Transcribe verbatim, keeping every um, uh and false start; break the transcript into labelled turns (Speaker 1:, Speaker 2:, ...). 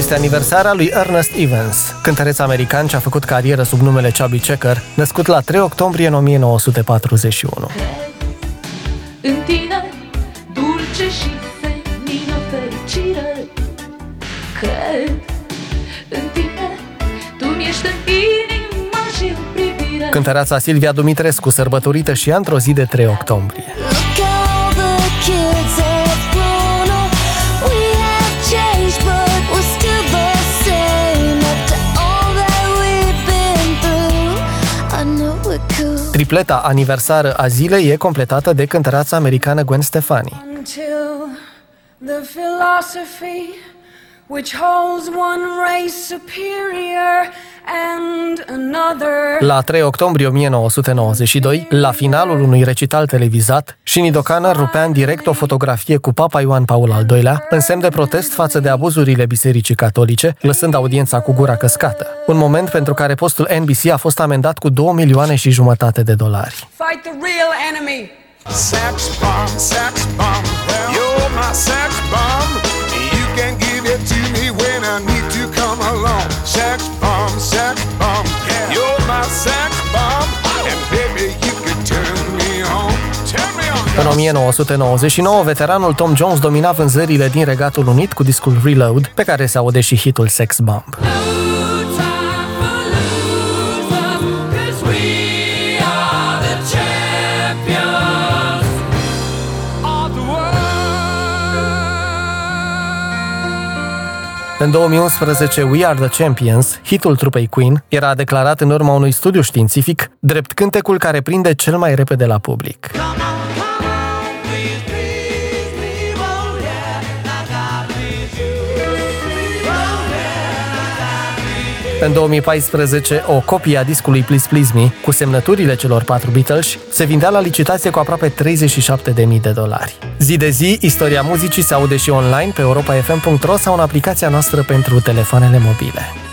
Speaker 1: Este aniversarea lui Ernest Evans, cântăreț american ce a făcut carieră sub numele Chubby Checker, născut la trei octombrie în o mie nouă sute patruzeci și unu.
Speaker 2: În tine, dulce și senină fericire. Cred în tine, tu mi-ești în inima și în privire.
Speaker 1: Cântăreața Silvia Dumitrescu, sărbătorită și ea într-o zi de trei octombrie. Tripleta aniversară a zilei e completată de cântăreața americană Gwen Stefani. La trei octombrie o mie nouă sute nouăzeci și doi, la finalul unui recital televizat, Sinead O'Connor rupea în direct o fotografie cu Papa Ioan Paul al doilea, în semn de protest față de abuzurile Bisericii Catolice, lăsând audiența cu gura căscată. Un moment pentru care postul N B C a fost amendat cu două milioane și jumătate de dolari.
Speaker 3: Fight the real enemy. Sex bomb, sex bomb, you're my sex bomb. You can give it to me when I need to come along. Sex bomb, sex bomb, you're my sex bomb. And baby, you can turn me on, turn me on.
Speaker 1: În o mie nouă sute nouăzeci și nouă, veteranul Tom Jones domina vânzările din Regatul Unit cu discul Reload, pe care se aude și hitul Sex Bomb. În două mii unsprezece, We Are The Champions, hitul trupei Queen, era declarat în urma unui studiu științific drept cântecul care prinde cel mai repede la public. În două mii paisprezece, o copie a discului Please Please Me, cu semnăturile celor patru Beatles, se vindea la licitație cu aproape treizeci și șapte de mii de dolari. Zi de zi, istoria muzicii se aude și online pe europa f m punct r o sau în aplicația noastră pentru telefoanele mobile.